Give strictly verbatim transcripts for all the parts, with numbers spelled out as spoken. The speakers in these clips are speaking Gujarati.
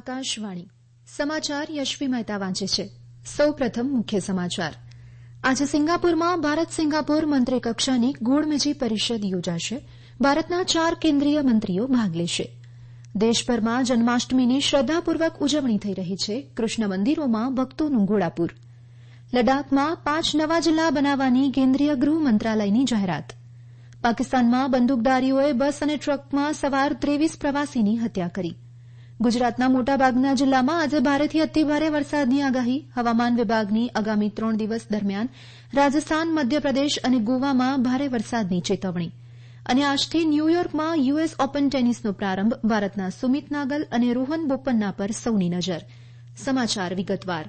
આકાશવાણી સમાચાર યશવી મહેતા વાંચે છે. સૌ પ્રથમ મુખ્ય સમાચાર. આજે સિંગાપુરમાં ભારત સિંગાપુર મંત્રીકક્ષાની ગોળમેજી પરિષદ યોજાશે. ભારતના ચાર કેન્દ્રીય મંત્રીઓ ભાગ લેશે. દેશભરમાં જન્માષ્ટમીની શ્રદ્ધાપૂર્વક ઉજવણી થઈ રહી છે. કૃષ્ણ મંદિરોમાં ભક્તોનું ઘોડાપૂર. લદ્દાખમાં પાંચ નવા જિલ્લા બનાવવાની કેન્દ્રીય ગૃહ મંત્રાલયની જાહેરાત. પાકિસ્તાનમાં બંદૂકધારીઓએ બસ અને ટ્રકમાં સવાર ત્રેવીસ પ્રવાસીની હત્યા કરી. ગુજરાતના મોટાભાગના જિલ્લામાં આજે ભારેથી અતિભારે વરસાદની આગાહી. હવામાન વિભાગની આગામી ત્રણ દિવસ દરમિયાન રાજસ્થાન, મધ્યપ્રદેશ અને ગોવામાં ભારે વરસાદની ચેતવણી. અને આજથી ન્યૂયોર્કમાં યુએસ ઓપન ટેનિસનો પ્રારંભ. ભારતના સુમિત નાગલ અને રોહન બોપન્ના પર સૌની નજર. સમાચાર વિગતવાર.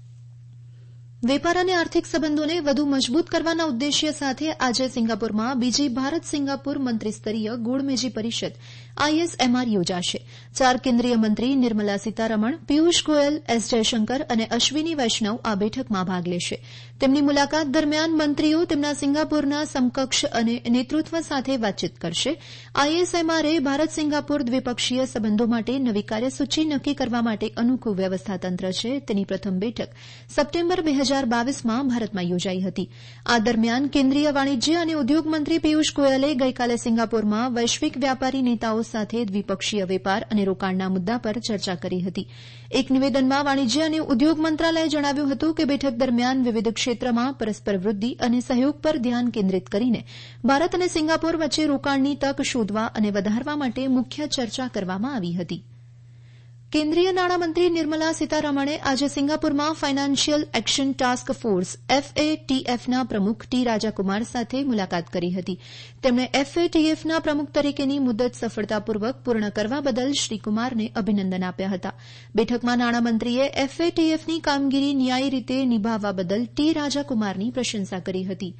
વેપાર અને આર્થિક સંબંધોને વધુ મજબૂત કરવાના ઉદ્દેશ્ય સાથે આજે સિંગાપુરમાં બીજી ભારત સિંગાપુર મંત્રીસ્તરીય ગોળમેજી પરિષદ આઈએસએમઆર યોજાશે. ચાર કેન્દ્રીય મંત્રી નિર્મલા સીતારમણ, પિયુષ ગોયલ, એસ જયશંકર અને અશ્વિની વૈષ્ણવ આ બેઠકમાં ભાગ લેશે. તેમની મુલાકાત દરમિયાન મંત્રીઓ તેમના સિંગાપુરના સમકક્ષ અને નેતૃત્વ સાથે વાતચીત કરશે. આઈએસએમઆરે ભારત સિંગાપુર દ્વિપક્ષીય સંબંધો માટે નવી કાર્યસૂચિ નક્કી કરવા માટે અનુકૂળ વ્યવસ્થાતંત્ર છે. તેની પ્રથમ બેઠક સપ્ટેમ્બર બે હજાર બાવીસમાં ભારતમાં યોજાઈ હતી. આ દરમિયાન કેન્દ્રીય વાણિજ્ય અને ઉદ્યોગ મંત્રી પિયુષ ગોયલે ગઈકાલે સિંગાપુરમાં વૈશ્વિક વ્યાપારી નેતાઓ સાથે દ્વિપક્ષીય વેપાર અને રોકાણના મુદ્દા પર ચર્ચા કરી હતી. એક નિવેદનમાં વાણિજ્ય અને ઉદ્યોગ મંત્રાલયે જણાવ્યું હતું કે બેઠક દરમિયાન વિવિધ ક્ષેત્રમાં પરસ્પર વૃદ્ધિ અને સહયોગ પર ધ્યાન કેન્દ્રિત કરીને ભારત અને સિંગાપુર વચ્ચે રોકાણની તક શોધવા અને વધારવા માટે મુખ્ય ચર્ચા કરવામાં આવી હતી. કેન્દ્રીય નાણામંત્રી નિર્મલા સીતારમણે આજે સિંગાપુરમાં ફાઇનાન્શિયલ એક્શન ટાસ્ક ફોર્સ એફએટીએફના પ્રમુખ ટી રાજાકુમાર સાથે મુલાકાત કરી હતી. તેમણે એફએટીએફના પ્રમુખ તરીકેની મુદ્દત સફળતાપૂર્વક પૂર્ણ કરવા બદલ શ્રી કુમારને અભિનંદન આપ્યા હતા. બેઠકમાં નાણામંત્રીએ એફએટીએફની કામગીરી ન્યાયી રીતે નિભાવવા બદલ ટી રાજાકુમારની પ્રશંસા કરી હતી.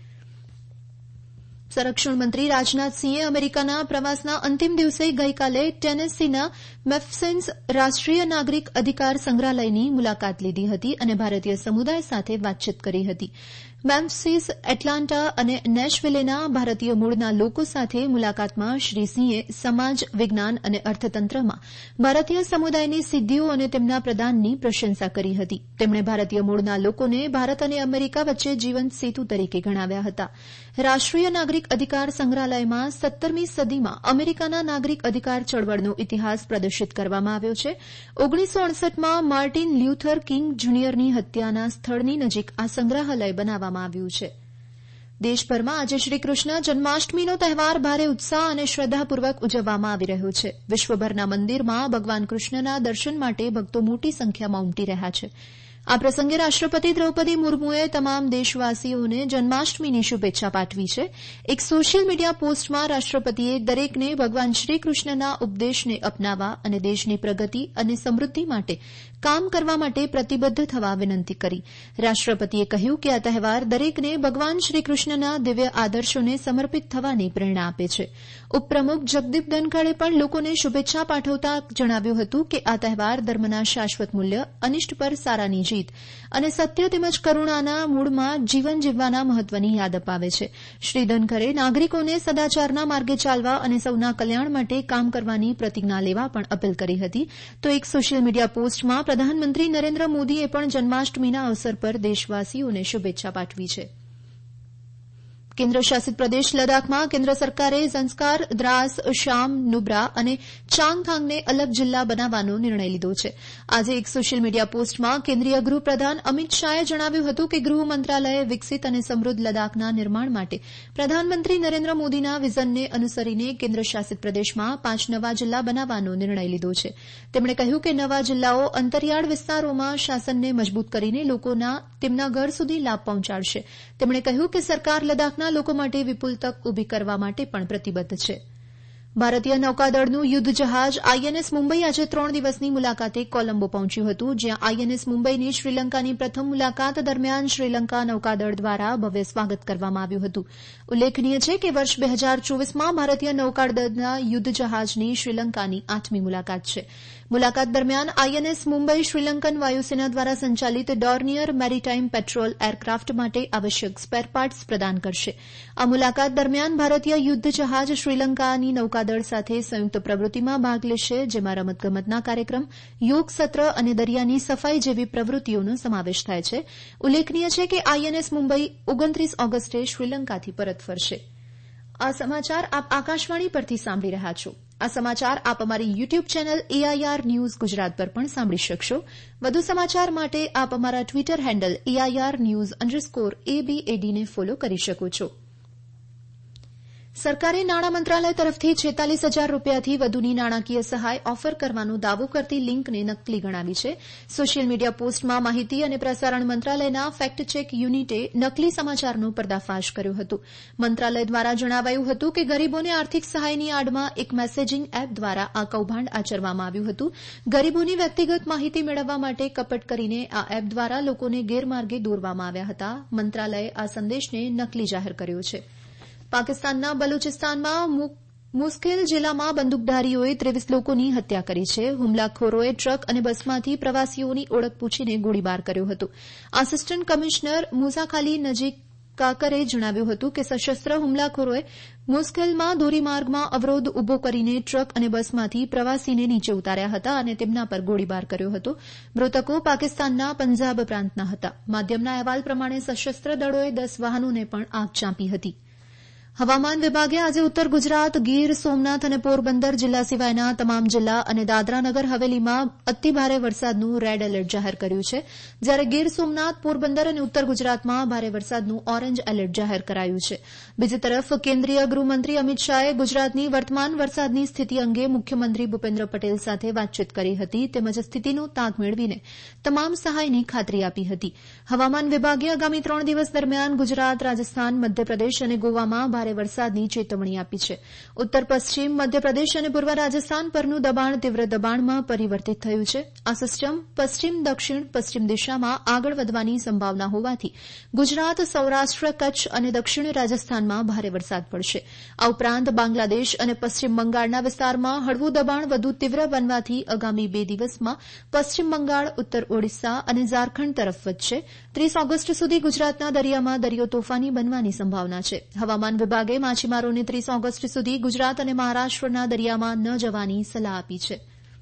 સંરક્ષણ મંત્રી રાજનાથસિંહે અમેરિકાના પ્રવાસના અંતિમ દિવસે ગઈકાલે ટેનેસીના મેફસેન્સ રાષ્ટ્રીય નાગરિક અધિકાર સંગ્રહાલયની મુલાકાત લીધી હતી અને ભારતીય સમુદાય સાથે વાતચીત કરી હતી. મેમ્ફિસ, એટલાન્ટા અને નેશવિલેના ભારતીય મૂળના લોકો સાથે મુલાકાતમાં શ્રી સિંહે સમાજ, વિજ્ઞાન અને અર્થતંત્રમાં ભારતીય સમુદાયની સિદ્ધિઓ અને તેમના પ્રદાનની પ્રશંસા કરી હતી. તેમણે ભારતીય મૂળના લોકોને ભારત અને અમેરિકા વચ્ચે જીવંત સેતુ તરીકે ગણાવ્યા હતા. રાષ્ટ્રીય નાગરિક અધિકાર સંગ્રહાલયમાં સત્તરમી સદીમાં અમેરિકાના નાગરિક અધિકાર ચળવળનો ઇતિહાસ પ્રદર્શિત કરવામાં આવ્યો છે. ઓગણીસો અડસઠમાં માર્ટિન લ્યુથર કિંગ જુનિયરની હત્યાના સ્થળની નજીક આ સંગ્રહાલય બનાવવામાં આવ્યું છે. દેશભરમાં આજે શ્રીકૃષ્ણ જન્માષ્ટમીનો તહેવાર ભારે ઉત્સાહ અને શ્રદ્ધાપૂર્વક ઉજવવામાં આવી રહ્યો છે. વિશ્વભરના મંદિરમાં ભગવાન કૃષ્ણના દર્શન માટે ભક્તો મોટી સંખ્યામાં ઉમટી રહ્યા છે. આ પ્રસંગે રાષ્ટ્રપતિ દ્રૌપદી મુર્મુએ તમામ દેશવાસીઓને જન્માષ્ટમીની શુભેચ્છા પાઠવી છે. એક સોશિયલ મીડિયા પોસ્ટમાં રાષ્ટ્રપતિએ દરેકને ભગવાન શ્રીકૃષ્ણના ઉપદેશને અપનાવવા અને દેશની પ્રગતિ અને સમૃદ્ધિ માટે કામ કરવા માટે પ્રતિબદ્ધ થવા વિનંતી કરી. રાષ્ટ્રપતિએ કહ્યું કે આ તહેવાર દરેકને ભગવાન શ્રીકૃષ્ણના દિવ્ય આદર્શોને સમર્પિત થવાની પ્રેરણા આપે છે. ઉપપ્રમુખ જગદીપ ધનખડે પણ લોકોને શુભેચ્છા પાઠવતા જણાવ્યું હતું કે આ તહેવાર ધર્મના શાશ્વત મૂલ્ય, અનિષ્ટ પર સારાની જીત અને સત્ય તેમજ કરુણાના મૂળમાં જીવન જીવવાના મહત્વની યાદ અપાવે છે. શ્રી ધનખરે નાગરિકોને સદાચારના માર્ગે ચાલવા અને સૌના કલ્યાણ માટે કામ કરવાની પ્રતિજ્ઞા લેવા પણ અપીલ કરી હતી. તો એક સોશિયલ મીડિયા પોસ્ટમાં પ્રધાનમંત્રી નરેન્દ્ર મોદીએ પણ જન્માષ્ટમીના અવસર પર દેશવાસીઓને શુભેચ્છા પાઠવી છે. કેન્દ્ર શાસિત પ્રદેશ લદ્દાખમાં કેન્દ્ર સરકારે ઝંસ્કાર, દ્રાસ, શામ, નુબ્રા અને ચાંગથાંગને અલગ જિલ્લા બનાવવાનો નિર્ણય લીધો છે. આજે એક સોશિયલ મીડિયા પોસ્ટમાં કેન્દ્રીય ગૃહપ્રધાન અમિત શાહે જણાવ્યું હતું કે ગૃહ મંત્રાલયે વિકસિત અને સમૃદ્ધ લદ્દાખના નિર્માણ માટે પ્રધાનમંત્રી નરેન્દ્ર મોદીના વિઝનને અનુસરીને કેન્દ્ર શાસિત પ્રદેશમાં પાંચ નવા જિલ્લા બનાવવાનો નિર્ણય લીધો છે. તેમણે કહ્યું કે નવા જિલ્લાઓ અંતરિયાળ વિસ્તારોમાં શાસનને મજબૂત કરીને લોકોના તેમના ઘર સુધી લાભ પહોંચાડશે. તેમણે કહ્યું કે સરકાર લદ્દાખના લોકો માટે વિપુલ તક ઉભી કરવા માટે પણ પ્રતિબદ્ધ છે. ભારતીય નૌકાદળનું યુદ્ધ જહાજ આઈએનએસ મુંબઈ આજે ત્રણ દિવસની મુલાકાતે કોલંબો પહોંચ્યું હતું, જ્યાં આઈએનએસ મુંબઈની શ્રીલંકાની પ્રથમ મુલાકાત દરમિયાન શ્રીલંકા નૌકાદળ દ્વારા ભવ્ય સ્વાગત કરવામાં આવ્યું હતું. ઉલ્લેખનીય છે કે વર્ષ બે હજાર ચોવીસમાં ભારતીય નૌકાદળના યુદ્ધ જહાજની શ્રીલંકાની આઠમી મુલાકાત છે. મુલાકાત દરમિયાન આઈએનએસ મુંબઈ શ્રીલંકન વાયુસેના દ્વારા સંચાલિત ડોર્નિયર મેરીટાઇમ પેટ્રોલ એરક્રાફ્ટ માટે આવશ્યક સ્પેરપાર્ટસ પ્રદાન કરશે. આ મુલાકાત દરમિયાન ભારતીય યુદ્ધ જહાજ શ્રીલંકાની નૌકાદળ સાથે સંયુક્ત પ્રવૃત્તિમાં ભાગ લેશે, જેમાં રમતગમતના કાર્યક્રમ, યોગ સત્ર અને દરિયાની સફાઈ જેવી પ્રવૃત્તિઓનો સમાવેશ થાય છે. ઉલ્લેખનીય છે કે આઈએનએસ મુંબઈ ઓગણત્રીસ ઓગસ્ટે શ્રીલંકાથી પરત ફરશે. આ સમાચાર આપ આકાશવાણી પરથી સાંભળી રહ્યા છો. આ સમાચાર આપ અમારી YouTube channel AIR News Gujarat પર પણ સાંભળી શકશો. વધુ સમાચાર માટે આપ અમારા Twitter handle AIR News underscore એબીએડીને ફોલો કરી શકો છો. સરકારે નાણાં મંત્રાલય તરફથી છેતાલીસ હજાર રૂપિયાથી વધુની નાણાકીય સહાય ઓફર કરવાનો દાવો કરતી લિંકને નકલી ગણાવી છે. સોશિયલ મીડિયા પોસ્ટમાં માહિતી અને પ્રસારણ મંત્રાલયના ફેક્ટ ચેક યુનિટે નકલી સમાચારનો પર્દાફાશ કર્યો હતો. મંત્રાલય દ્વારા જણાવાયું હતું કે ગરીબોને આર્થિક સહાયની આડમાં એક મેસેજિંગ એપ દ્વારા આ કૌભાંડ આચરવામાં આવ્યું હતું. ગરીબોની વ્યક્તિગત માહિતી મેળવવા માટે કપટ કરીને આ એપ દ્વારા લોકોને ગેરમાર્ગે દોરવામાં આવ્યા હતા. મંત્રાલયે આ સંદેશને નકલી જાહેર કર્યો છે. પાકિસ્તાનના બલુચિસ્તાનમાં મુસ્કેલ જિલ્લામાં બંદૂકધારીઓએ ત્રેવીસ લોકોની હત્યા કરી છે. હુમલાખોરોએ ટ્રક અને બસમાંથી પ્રવાસીઓની ઓળખ પૂછીને ગોળીબાર કર્યો હતો. આસિસ્ટન્ટ કમિશનર મુઝાખાલી નજીક કાકરે જણાવ્યું હતું કે સશસ્ત્ર હુમલાખોરોએ મુસ્કેલમાં ધોરીમાર્ગમાં અવરોધ ઉભો કરીને ટ્રક અને બસમાંથી પ્રવાસીને નીચે ઉતાર્યા હતા અને તેમના પર ગોળીબાર કર્યો હતો. મૃતકો પાકિસ્તાનના પંજાબ પ્રાંતના હતા. માધ્યમના અહેવાલ પ્રમાણે સશસ્ત્ર દળોએ દસ વાહનોને પણ આગ ચાંપી હતી. હવામાન વિભાગે આજે ઉત્તર ગુજરાત, ગીર સોમનાથ અને પોરબંદર જિલ્લા સિવાયના તમામ જિલ્લા અને દાદરાનગર હવેલીમાં અતિભારે વરસાદનું રેડ એલર્ટ જાહેર કર્યું છે, જ્યારે ગીર સોમનાથ, પોરબંદર અને ઉત્તર ગુજરાતમાં ભારે વરસાદનું ઓરેન્જ એલર્ટ જાહેર કરાયું છે. બીજી તરફ કેન્દ્રીય ગૃહમંત્રી અમિત શાહે ગુજરાતની વર્તમાન વરસાદની સ્થિતિ અંગે મુખ્યમંત્રી ભૂપેન્દ્ર પટેલ સાથે વાતચીત કરી હતી, તેમજ સ્થિતિનો તાગ મેળવીને તમામ સહાયની ખાતરી આપી હતી. હવામાન વિભાગે આગામી ત્રણ દિવસ દરમિયાન ગુજરાત, રાજસ્થાન, મધ્યપ્રદેશ અને ગોવામાં ભારે વરસાદની ચેતવણી આપી છે. ઉત્તર પશ્ચિમ મધ્યપ્રદેશ અને પૂર્વ રાજસ્થાન પરનું દબાણ તીવ્ર દબાણમાં પરિવર્તિત થયું છે. આ સિસ્ટમ પશ્ચિમ દક્ષિણ પશ્ચિમ દિશામાં આગળ વધવાની સંભાવના હોવાથી ગુજરાત, સૌરાષ્ટ્ર, કચ્છ અને દક્ષિણ રાજસ્થાનમાં ભારે વરસાદ પડશે. આ ઉપરાંત બાંગ્લાદેશ અને પશ્ચિમ બંગાળના વિસ્તારમાં હળવું દબાણ વધુ તીવ્ર બનવાથી આગામી બે દિવસમાં પશ્ચિમ બંગાળ, ઉત્તર ઓડિશા અને ઝારખંડ તરફ વધશે. ત્રીસ ઓગસ્ટ સુધી ગુજરાતના દરિયામાં દરિયો તોફાની બનવાની સંભાવના છે. હવામાન વિભાગે માછીમારોને ત્રીસ ઓગસ્ટ સુધી ગુજરાત અને મહારાષ્ટ્રના દરિયામાં ન જવાની સલાહ આપી છે.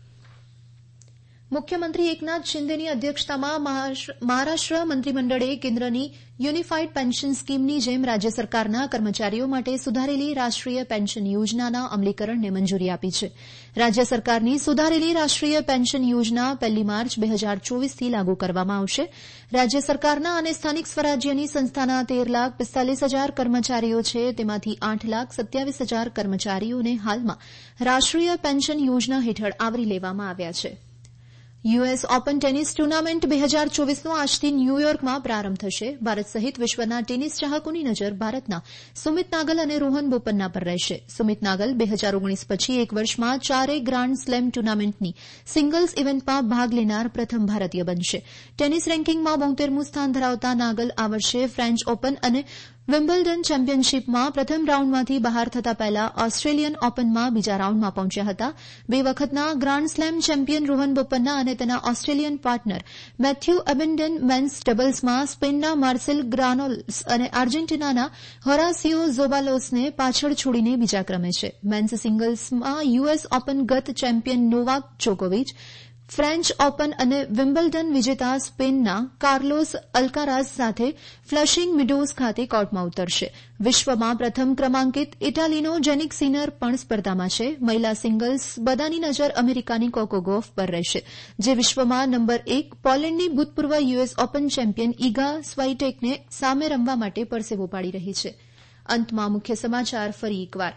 મુખ્યમંત્રી એકનાથ શિંદેની અધ્યક્ષતામાં મહારાષ્ટ્ર મંત્રીમંડળે કેન્દ્રની યુનિફાઇડ પેન્શન સ્કીમની જેમ રાજ્ય સરકારના કર્મચારીઓ માટે સુધારેલી રાષ્ટ્રીય પેન્શન યોજનાના અમલીકરણને મંજૂરી આપી છે. રાજ્ય સરકારની સુધારેલી રાષ્ટ્રીય પેન્શન યોજના પહેલી માર્ચ બે હજાર ચોવીસથી લાગુ કરવામાં આવશે. રાજ્ય સરકારના અને સ્થાનિક સ્વરાજ્યની સંસ્થાના તેર લાખ પિસ્તાલીસ હજાર કર્મચારીઓ છે, તેમાંથી આઠ લાખ સત્યાવીસ હજાર કર્મચારીઓને હાલમાં રાષ્ટ્રીય પેન્શન યોજના હેઠળ આવરી લેવામાં આવ્યા છે. યુએસ ઓપન ટેનિસ ટુર્નામેન્ટ બે હજાર ચોવીસનો આજથી ન્યૂયોર્કમાં પ્રારંભ થશે. ભારત સહિત વિશ્વના ટેનિસ ચાહકોની નજર ભારતના સુમિત નાગલ અને રોહન બોપન્ના પર રહેશે. સુમિત નાગલ બે હજાર ઓગણીસ પછી એક વર્ષમાં ચારેય ગ્રાન્ડ સ્લેમ ટુર્નામેન્ટની સિંગલ્સ ઇવેન્ટમાં ભાગ લેનાર પ્રથમ ભારતીય બનશે. ટેનિસ રેન્કિંગમાં બોતેરમું સ્થાન ધરાવતા નાગલ આ વર્ષે ફ્રેન્ચ ઓપન અને વિમ્બલ્ડન ચેમ્પિયનશીપમાં પ્રથમ રાઉન્ડમાંથી બહાર થતા પહેલા ઓસ્ટ્રેલિયન ઓપનમાં બીજા રાઉન્ડમાં પહોંચ્યા હતા. બે વખતના grand slam champion Rohan Bopanna અને તેના Australian partner Matthew Ebden men's ડબલ્સમાં સ્પેનના માર્સેલ ગ્રાનોલ્સ અને આર્જેન્ટિનાના હોરાસિયો ઝોબાલોસને પાછળ છોડીને બીજા ક્રમે છે. મેન્સ સિંગલ્સમાં યુએસ ઓપન ગત ચેમ્પિયન નોવાક જોકોવિચ, ફ્રેન્ચ ઓપન અને વિમ્બલ્ડન વિજેતા સ્પેનના કાર્લોસ અલ્કારાઝ સાથે ફ્લશિંગ મિડોઝ ખાતે કોર્ટમાં ઉતરશે. વિશ્વમાં પ્રથમ ક્રમાંકિત ઇટાલીનો જેનિક સિનર પણ સ્પર્ધામાં છે. મહિલા સિંગલ્સ બધાની નજર અમેરિકાની કોકો ગોફ પર રહેશે, જે વિશ્વમાં નંબર એક પોલેન્ડની ભૂતપૂર્વ યુએસ ઓપન ચેમ્પિયન ઇગા સ્વાઇટેકને સામે રમવા માટે પરસેવો પાડી રહી છે. અંતમાં મુખ્ય સમાચાર ફરી એકવાર.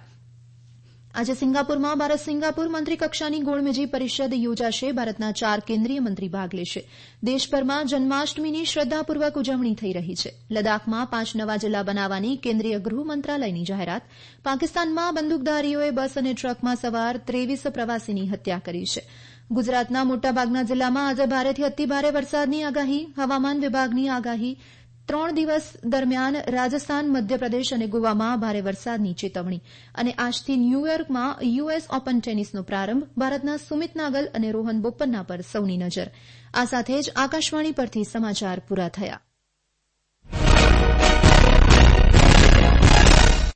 આજે સિંગાપુરમાં ભારત સિંગાપુર મંત્રીકક્ષાની ગોળમેજી પરિષદ યોજાશે. ભારતના ચાર કેન્દ્રીય મંત્રી ભાગ લેશે. દેશભરમાં જન્માષ્ટમીની શ્રદ્ધાપૂર્વક ઉજવણી થઈ રહી છે. લદ્દાખમાં પાંચ નવા જિલ્લા બનાવવાની કેન્દ્રીય ગૃહ મંત્રાલયની જાહેરાત. પાકિસ્તાનમાં બંદૂકધારીઓએ બસ અને ટ્રકમાં સવાર ત્રેવીસ પ્રવાસીની હત્યા કરી છે. ગુજરાતના મોટાભાગના જિલ્લામાં આજે ભારેથી અતિભારે વરસાદની આગાહી. હવામાન વિભાગની આગાહી ત્રણ દિવસ દરમિયાન રાજસ્થાન મધ્યપ્રદેશ અને ગોવામાં ભારે વરસાદની ચેતવણી અને આજથી ન્યૂયોર્કમાં યુએસ ઓપન ટેનિસનો પ્રારંભ ભારતના સુમિત નાગલ અને રોહન બોપન્ના પર સૌની નજર. આ સાથે જ આકાશવાણી પરથી સમાચાર પૂરા થયા.